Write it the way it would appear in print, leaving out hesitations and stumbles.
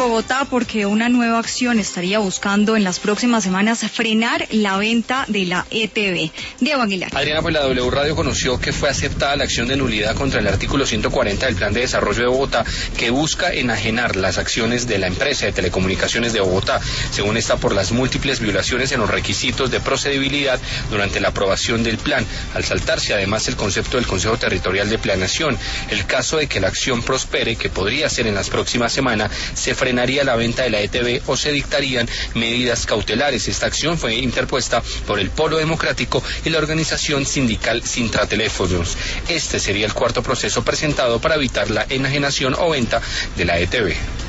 Bogotá porque una nueva acción estaría buscando en las próximas semanas frenar la venta de la ETB. Diego Aguilar. Adriana, pues la W Radio conoció que fue aceptada la acción de nulidad contra el artículo 140 del Plan de Desarrollo de Bogotá, que busca enajenar las acciones de la empresa de telecomunicaciones de Bogotá, según esta, por las múltiples violaciones en los requisitos de procedibilidad durante la aprobación del plan, al saltarse además el concepto del Consejo Territorial de Planeación. El caso de que la acción prospere, que podría ser en las próximas semanas, se frenaría la venta de la ETB o se dictarían medidas cautelares. Esta acción fue interpuesta por el Polo Democrático y la organización sindical Sintrateléfonos. Este sería el cuarto proceso presentado para evitar la enajenación o venta de la ETB.